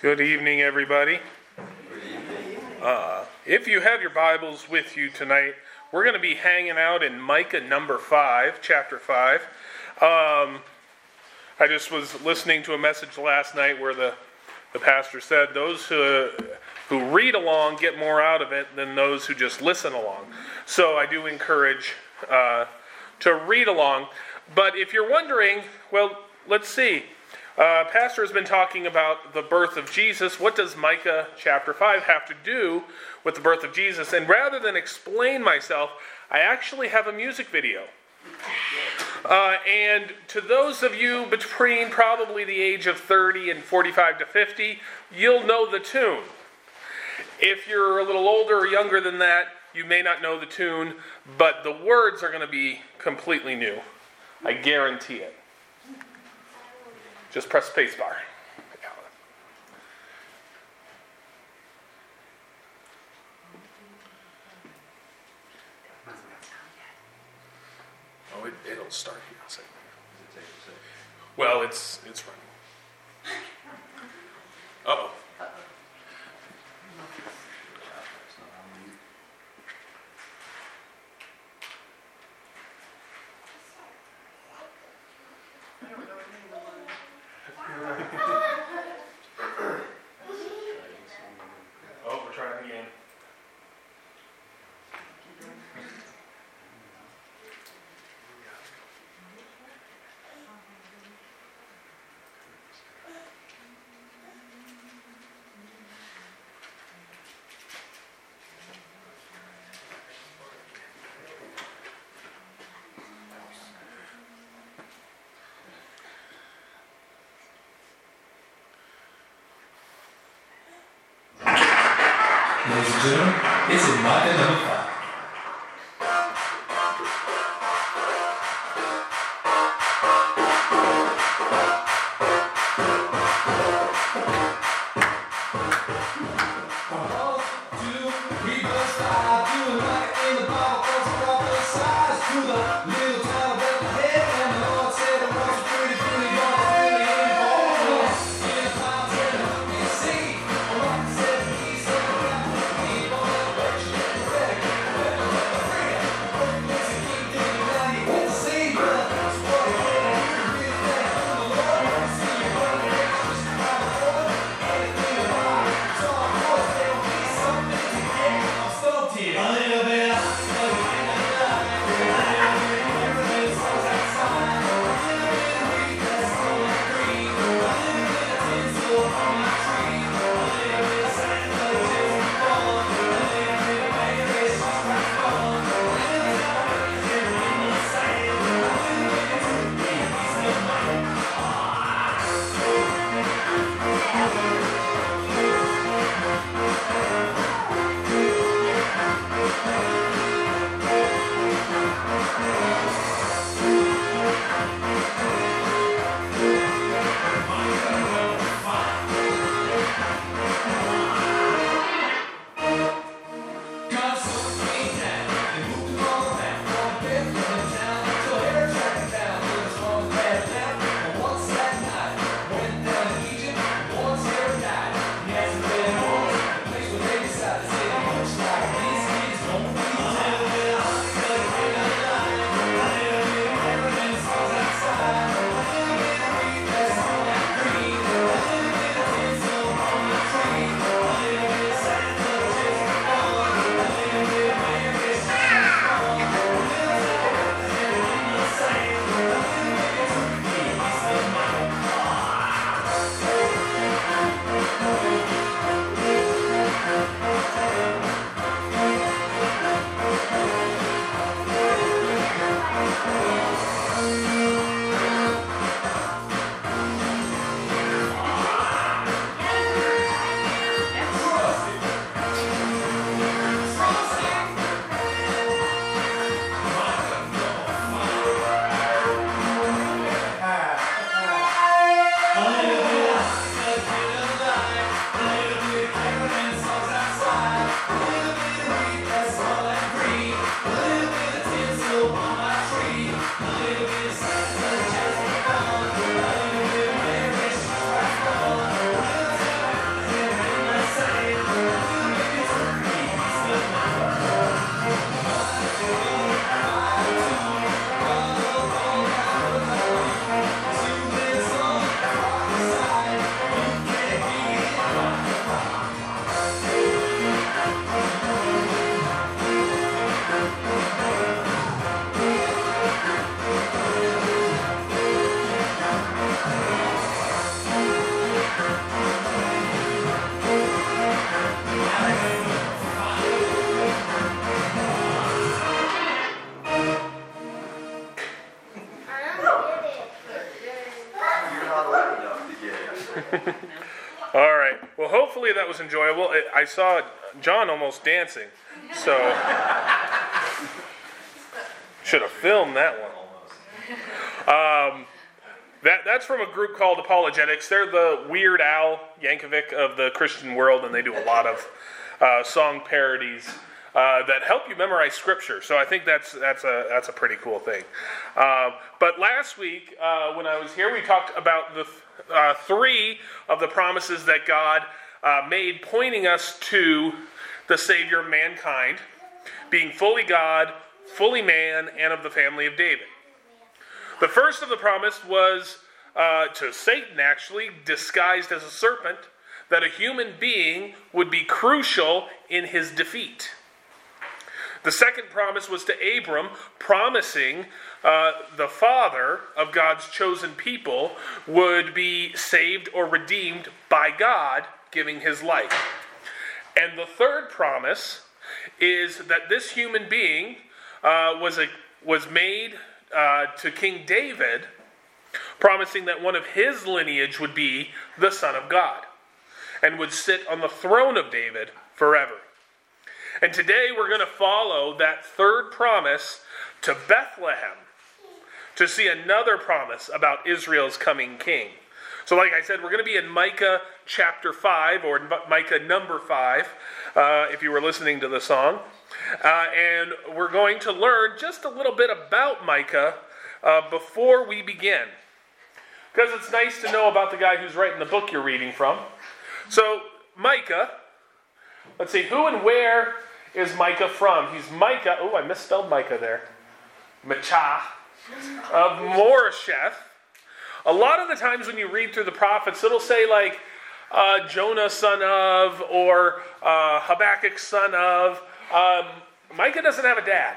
Good evening, everybody. If you have your Bibles with you tonight, we're going to be hanging out in Micah chapter 5. I just was listening to a message last night where the pastor said those who read along get more out of it than those who just listen along. So I do encourage to read along. But if you're wondering, well, let's see. Pastor has been talking about the birth of Jesus. What does Micah chapter 5 have to do with the birth of Jesus? And rather than explain myself, I actually have a music video. And to those of you between probably the age of 30 and 45 to 50, you'll know the tune. If you're a little older or younger than that, you may not know the tune, but the words are going to be completely new. I guarantee it. Just press spacebar. Oh, it'll start here. I'll say. Well, it's running. Uh-oh. Oh, we're trying again. Ladies and gentlemen, it's in Micah number 5. All right. Well, hopefully that was enjoyable. I saw John almost dancing, so should have filmed that one. That's from a group called Apologetics. They're the Weird Al Yankovic of the Christian world, and they do a lot of song parodies that help you memorize Scripture. So I think that's a pretty cool thing. But last week, when I was here, we talked about the three of the promises that God made, pointing us to the Savior of mankind, being fully God, fully man, and of the family of David. The first of the promise was to Satan, actually, disguised as a serpent, that a human being would be crucial in his defeat. The second promise was to Abram, promising the father of God's chosen people would be saved or redeemed by God giving his life. And the third promise is that this human being was made to King David, promising that one of his lineage would be the Son of God and would sit on the throne of David forever. And today we're going to follow that third promise to Bethlehem to see another promise about Israel's coming king. So like I said, we're going to be in Micah chapter 5, or Micah number 5, if you were listening to the song. And we're going to learn just a little bit about Micah before we begin. Because it's nice to know about the guy who's writing the book you're reading from. So, Micah, let's see, who and where is Micah from? He's Micah, I misspelled Micah there. Machah, of Moresheth. A lot of the times when you read through the prophets, it'll say like Jonah son of, or Habakkuk son of. Micah doesn't have a dad,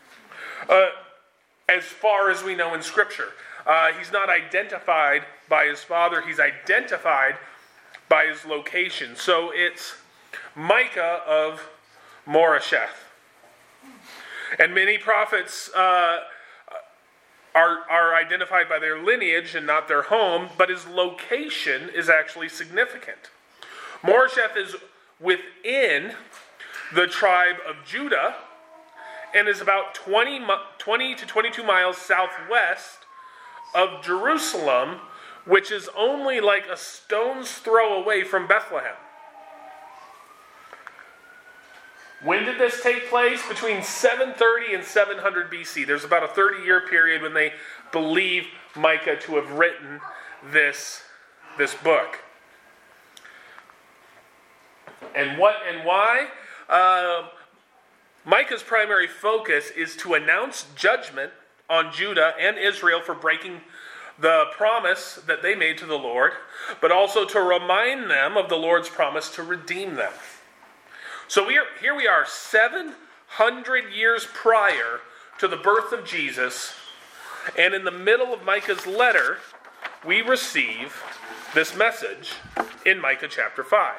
as far as we know in Scripture. He's not identified by his father. He's identified by his location. So it's Micah of Moresheth. And many prophets are identified by their lineage and not their home, but his location is actually significant. Moresheth is within the tribe of Judah and is about 20 to 22 miles southwest of Jerusalem, which is only like a stone's throw away from Bethlehem. When did this take place? Between 730 and 700 BC. There's about a 30-year period when they believe Micah to have written this book. And what and why? Micah's primary focus is to announce judgment on Judah and Israel for breaking the promise that they made to the Lord, but also to remind them of the Lord's promise to redeem them. So here we are 700 years prior to the birth of Jesus, and in the middle of Micah's letter, we receive this message in Micah chapter 5.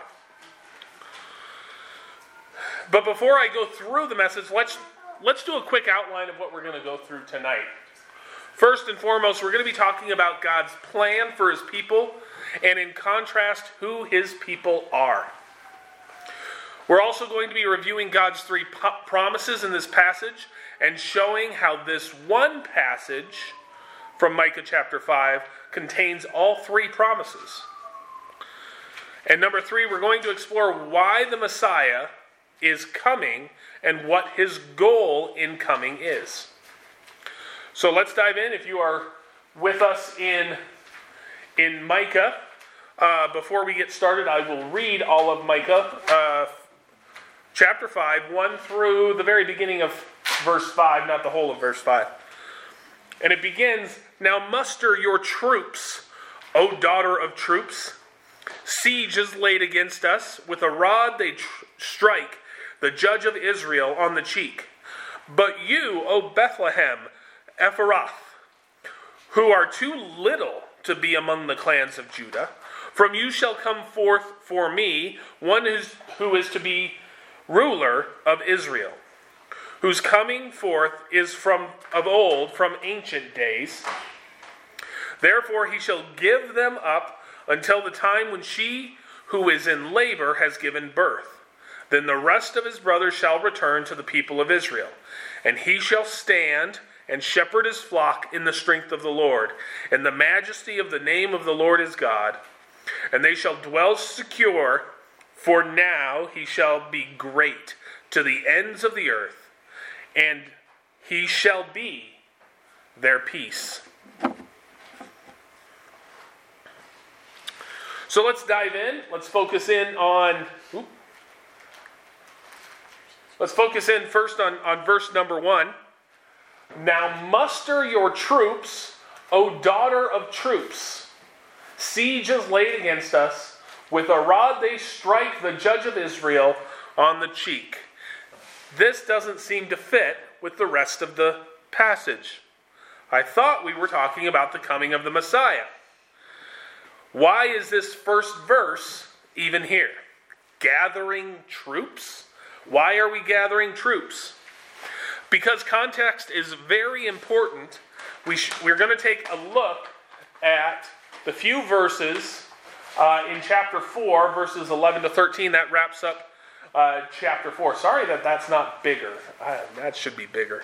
But before I go through the message, let's do a quick outline of what we're going to go through tonight. First and foremost, we're going to be talking about God's plan for his people, and in contrast, who his people are. We're also going to be reviewing God's three promises in this passage and showing how this one passage from Micah chapter 5 contains all three promises. And number 3, we're going to explore why the Messiah is coming and what his goal in coming is. So let's dive in. If you are with us in Micah, before we get started, I will read all of Micah chapter 5, 1 through the very beginning of verse 5, not the whole of verse 5. And it begins, "Now muster your troops, O daughter of troops. Siege is laid against us. With a rod they strike the judge of Israel on the cheek. But you, O Bethlehem Ephrath, who are too little to be among the clans of Judah, from you shall come forth for me one who is to be ruler of Israel, whose coming forth is from of old, from ancient days. Therefore he shall give them up until the time when she who is in labor has given birth. Then the rest of his brothers shall return to the people of Israel, and he shall stand and shepherd his flock in the strength of the Lord, in the majesty of the name of the Lord his God. And they shall dwell secure, for now he shall be great to the ends of the earth, and he shall be their peace. So let's dive in. Let's focus in first on verse number 1. Now muster your troops, O daughter of troops. Siege is laid against us. With a rod they strike the judge of Israel on the cheek. This doesn't seem to fit with the rest of the passage. I thought we were talking about the coming of the Messiah. Why is this first verse even here? Gathering troops? Why are we gathering troops? Because context is very important. We're going to take a look at the few verses in chapter 4, verses 11 to 13. That wraps up chapter 4. Sorry that's not bigger. That should be bigger.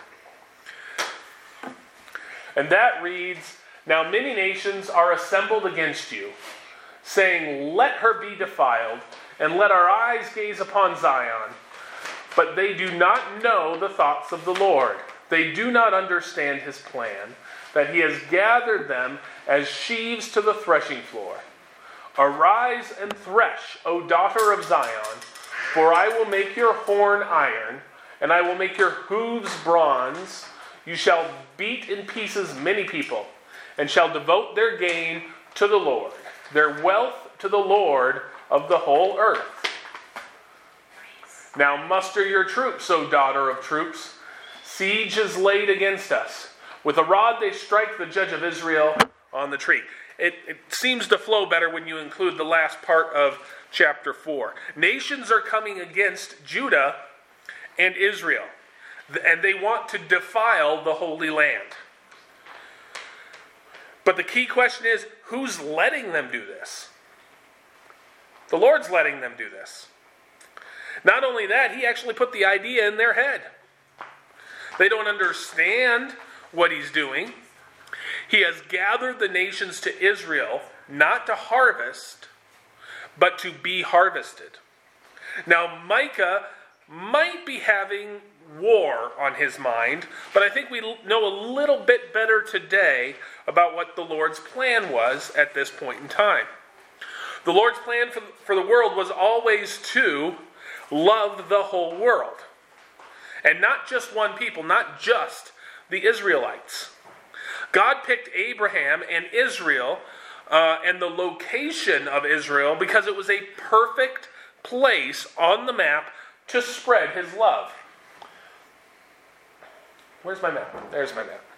And that reads, Now many nations are assembled against you, saying, Let her be defiled, and let our eyes gaze upon Zion. But they do not know the thoughts of the Lord. They do not understand his plan, that he has gathered them as sheaves to the threshing floor. Arise and thresh, O daughter of Zion, for I will make your horn iron, and I will make your hooves bronze. You shall beat in pieces many people, and shall devote their gain to the Lord, their wealth to the Lord of the whole earth. Now muster your troops, O daughter of troops. Siege is laid against us. With a rod they strike the judge of Israel on the tree. It seems to flow better when you include the last part of chapter 4. Nations are coming against Judah and Israel, and they want to defile the Holy Land. But the key question is, who's letting them do this? The Lord's letting them do this. Not only that, he actually put the idea in their head. They don't understand what he's doing. He has gathered the nations to Israel, not to harvest, but to be harvested. Now, Micah might be having war on his mind, but I think we know a little bit better today about what the Lord's plan was at this point in time. The Lord's plan for the world was always to love the whole world. And not just one people, not just the Israelites. God picked Abraham and Israel and the location of Israel because it was a perfect place on the map to spread his love. Where's my map? There's my map.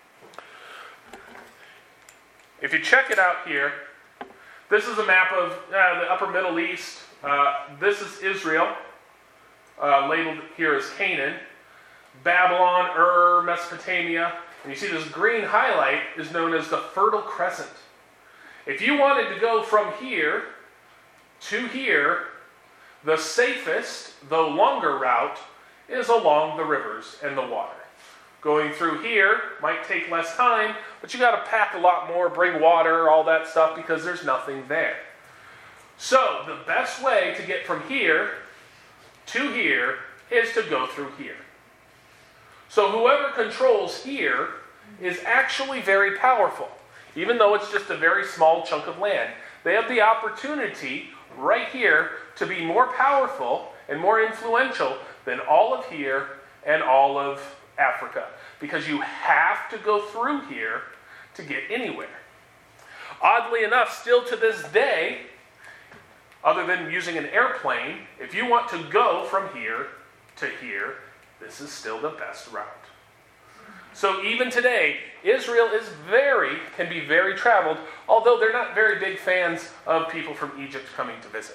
If you check it out here, this is a map of the upper Middle East. This is Israel, labeled here as Canaan. Babylon, Mesopotamia. And you see this green highlight is known as the Fertile Crescent. If you wanted to go from here to here, the safest, though longer route, is along the rivers and the water. Going through here might take less time, but you got to pack a lot more, bring water, all that stuff, because there's nothing there. So the best way to get from here to here is to go through here. So whoever controls here is actually very powerful, even though it's just a very small chunk of land. They have the opportunity right here to be more powerful and more influential than all of here and all of Africa, because you have to go through here to get anywhere. Oddly enough, still to this day, other than using an airplane, if you want to go from here to here, this is still the best route. So even today, Israel can be very traveled, although they're not very big fans of people from Egypt coming to visit.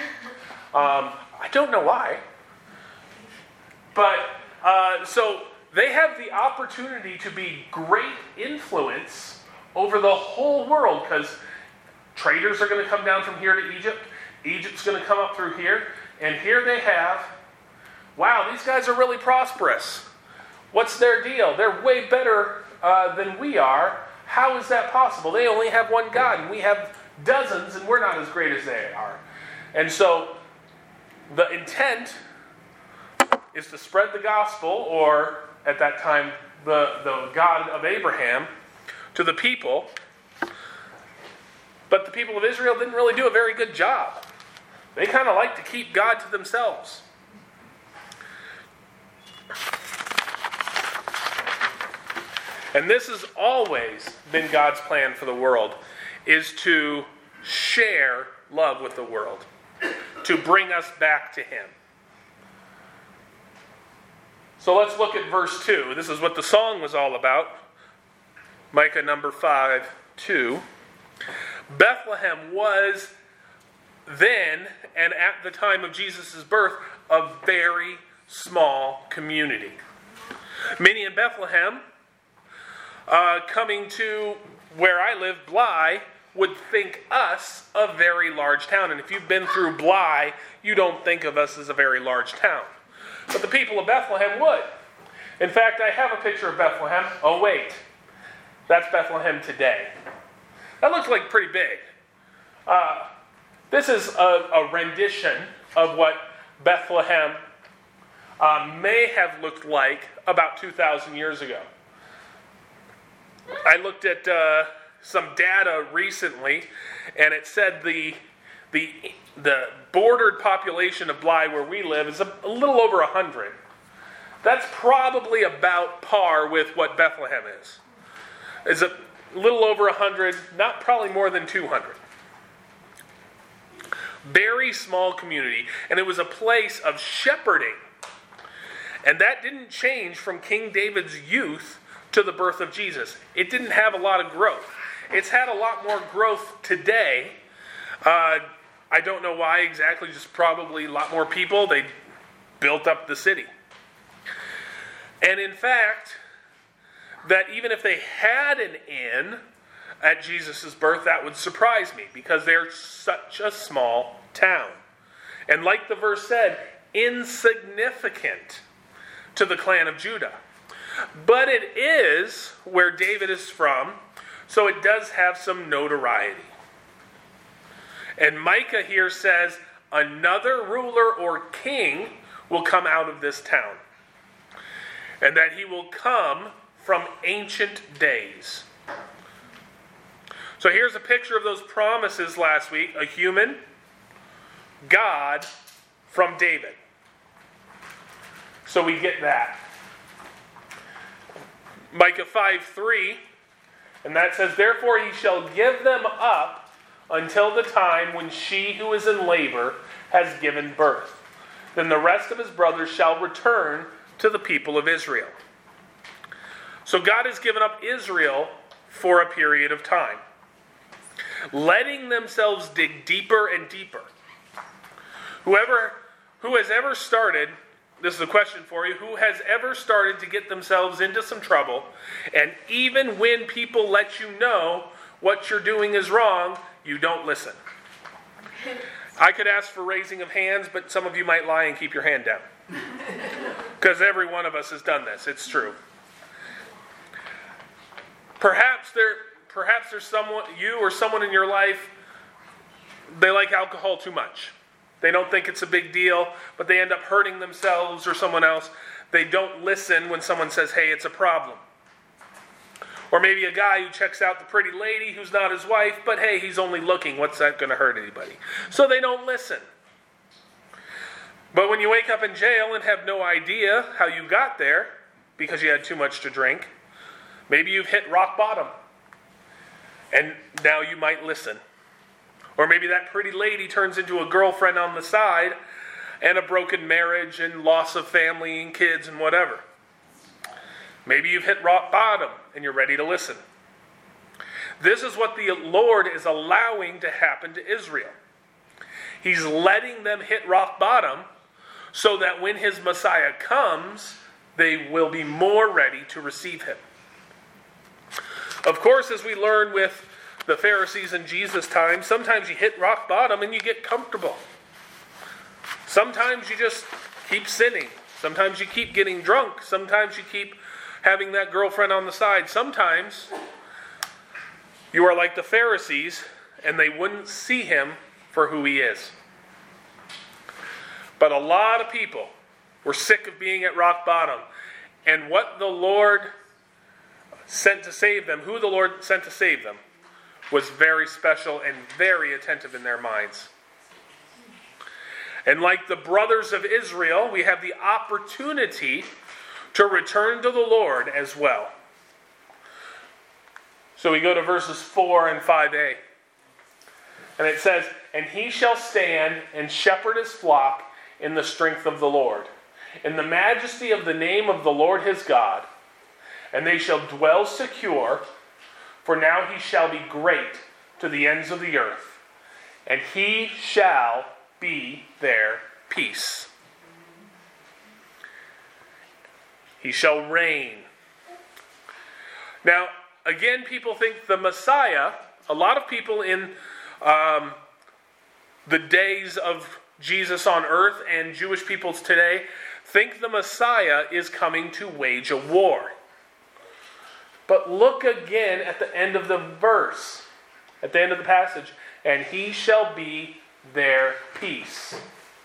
I don't know why. But, so they have the opportunity to be great influence over the whole world, because traders are going to come down from here to Egypt. Egypt's going to come up through here. And here they have, wow, these guys are really prosperous. What's their deal? They're way better than we are. How is that possible? They only have one God, and we have dozens, and we're not as great as they are. And so the intent is to spread the gospel, or at that time, the God of Abraham, to the people. But the people of Israel didn't really do a very good job. They kind of like to keep God to themselves. And this has always been God's plan for the world, is to share love with the world, to bring us back to Him. So let's look at verse 2. This is what the song was all about. Micah number 5:2. Bethlehem was then, and at the time of Jesus' birth, a very small community. Many in Bethlehem, coming to where I live, Bly, would think us a very large town. And if you've been through Bly, you don't think of us as a very large town. But the people of Bethlehem would. In fact, I have a picture of Bethlehem. Oh, wait. That's Bethlehem today. That looks like pretty big. This is a rendition of what Bethlehem may have looked like about 2,000 years ago. I looked at some data recently, and it said the bordered population of Bly, where we live, is a little over 100. That's probably about par with what Bethlehem is. It's a little over 100, not probably more than 200. Very small community, and it was a place of shepherding. And that didn't change from King David's youth to the birth of Jesus. It didn't have a lot of growth. It's had a lot more growth today. I don't know why exactly, just probably a lot more people. They built up the city. And in fact, that even if they had an inn at Jesus' birth, that would surprise me, because they're such a small town. And like the verse said, insignificant to the clan of Judah. But it is where David is from, so it does have some notoriety. And Micah here says, another ruler or king will come out of this town, and that he will come from ancient days. So here's a picture of those promises last week. A human, God, from David. So we get that. Micah 5:3, and that says, therefore he shall give them up until the time when she who is in labor has given birth. Then the rest of his brothers shall return to the people of Israel. So God has given up Israel for a period of time, letting themselves dig deeper and deeper. Who has ever started, this is a question for you, who has ever started to get themselves into some trouble, and even when people let you know what you're doing is wrong, you don't listen? I could ask for raising of hands, but some of you might lie and keep your hand down. Because every one of us has done this. It's true. Perhaps there's someone, you or someone in your life, they like alcohol too much. They don't think it's a big deal, but they end up hurting themselves or someone else. They don't listen when someone says, hey, it's a problem. Or maybe a guy who checks out the pretty lady who's not his wife, but hey, he's only looking. What's that going to hurt anybody? So they don't listen. But when you wake up in jail and have no idea how you got there because you had too much to drink, maybe you've hit rock bottom. And now you might listen. Or maybe that pretty lady turns into a girlfriend on the side, and a broken marriage and loss of family and kids and whatever. Maybe you've hit rock bottom and you're ready to listen. This is what the Lord is allowing to happen to Israel. He's letting them hit rock bottom so that when his Messiah comes, they will be more ready to receive him. Of course, as we learn with the Pharisees in Jesus' time, sometimes you hit rock bottom and you get comfortable. Sometimes you just keep sinning. Sometimes you keep getting drunk. Sometimes you keep having that girlfriend on the side. Sometimes you are like the Pharisees and they wouldn't see him for who he is. But a lot of people were sick of being at rock bottom. And what the Lord sent to save them, who the Lord sent to save them, was very special and very attentive in their minds. And like the brothers of Israel, we have the opportunity to return to the Lord as well. So we go to verses 4 and 5a. And it says, "And he shall stand and shepherd his flock in the strength of the Lord, in the majesty of the name of the Lord his God. And they shall dwell secure, for now he shall be great to the ends of the earth, and he shall be their peace. He shall reign." Now, again, people think the Messiah, a lot of people in the days of Jesus on earth and Jewish peoples today think the Messiah is coming to wage a war. But look again at the end of the verse, at the end of the passage. "And he shall be their peace."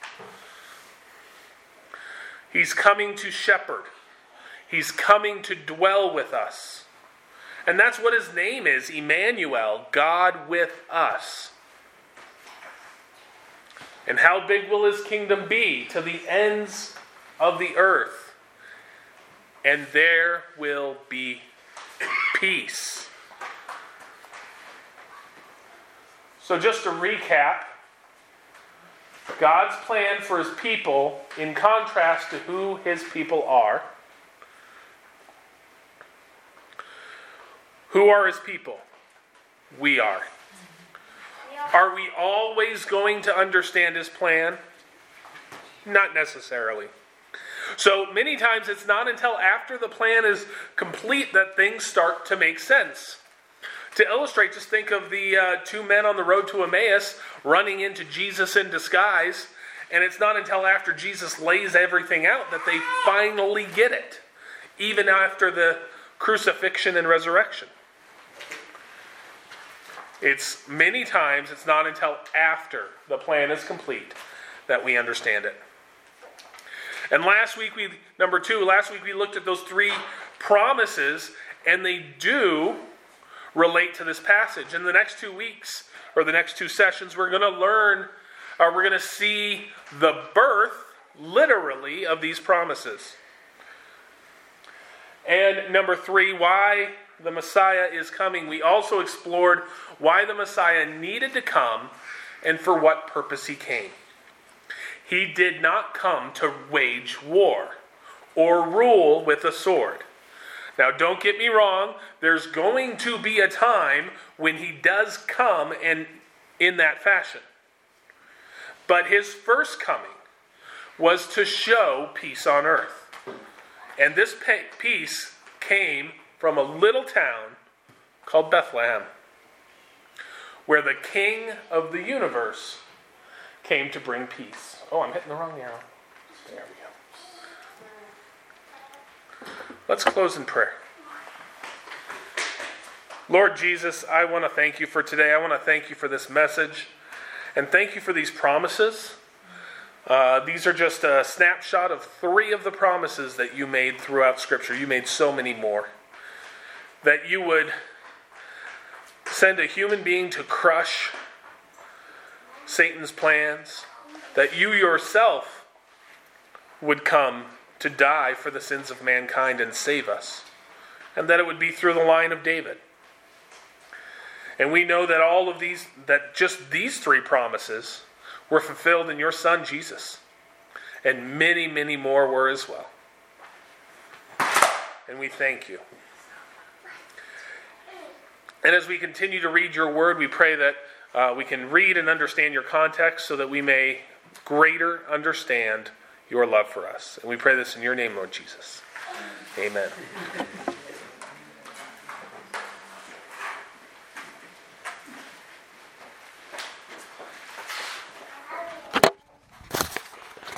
He's coming to shepherd. He's coming to dwell with us. And that's what his name is, Emmanuel, God with us. And how big will his kingdom be? To the ends of the earth. And there will be peace. So just to recap, God's plan for his people in contrast to who his people are. Who are his people? We are. Are we always going to understand his plan? Not necessarily. So many times it's not until after the plan is complete that things start to make sense. To illustrate, just think of the two men on the road to Emmaus running into Jesus in disguise, and it's not until after Jesus lays everything out that they finally get it, even after the crucifixion and resurrection. It's many times it's not until after the plan is complete that we understand it. And last week we looked at those three promises, and they do relate to this passage. In the next 2 weeks, or the next 2 sessions, we're going to see the birth, literally, of these promises. And number 3, why the Messiah is coming. We also explored why the Messiah needed to come and for what purpose he came. He did not come to wage war or rule with a sword. Now, don't get me wrong, there's going to be a time when he does come and in that fashion. But his first coming was to show peace on earth. And this peace came from a little town called Bethlehem, where the King of the universe came to bring peace. Oh, I'm hitting the wrong arrow. There we go. Let's close in prayer. Lord Jesus, I want to thank you for today. I want to thank you for this message. And thank you for these promises. These are just a snapshot of 3 of the promises that you made throughout Scripture. You made so many more. That you would send a human being to crush Satan's plans. That you yourself would come to die for the sins of mankind and save us. And that it would be through the line of David. And we know that just these 3 promises were fulfilled in your Son, Jesus. And many, many more were as well. And we thank you. And as we continue to read your word, we pray that we can read and understand your context so that we may greater understand your love for us. And we pray this in your name, Lord Jesus. Amen.